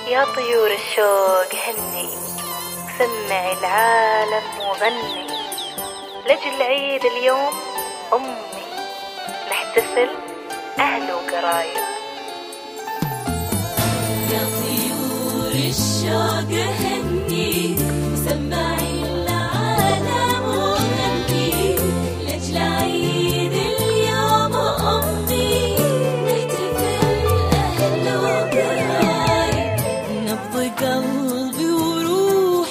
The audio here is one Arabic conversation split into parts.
يا طيور الشوق هني، سمعي العالم وغني، لجل عيد اليوم أمي، نحتفل أهل وقرايب. يا طيور الشوق هني، سمعي العالم وغني، لجل عيد اليوم أمي، نحتفل أهل وقرايب. نبض قلبي وروح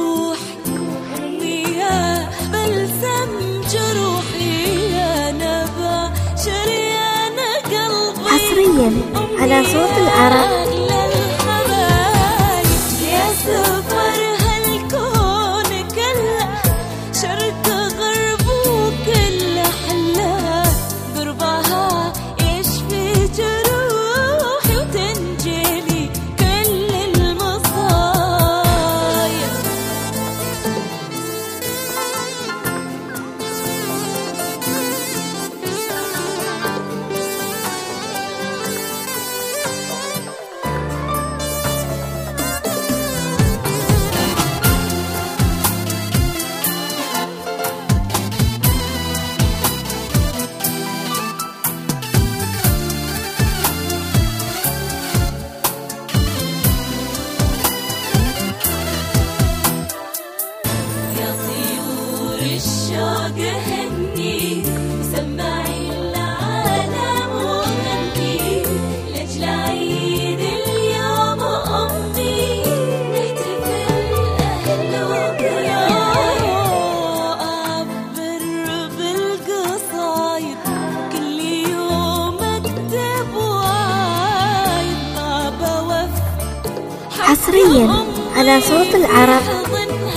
أمي يا بلسم جروحي، يا نبع شريان قلبي حصريا على صوت العرب. الشوق هني، سمعي العالم وغني، لجل عيد اليوم أمي، نحتفل أهل وقرايب. أعبر بالقصايد كل يوم أكتب وعايد، ما بوفي حصريا على صوت العرب.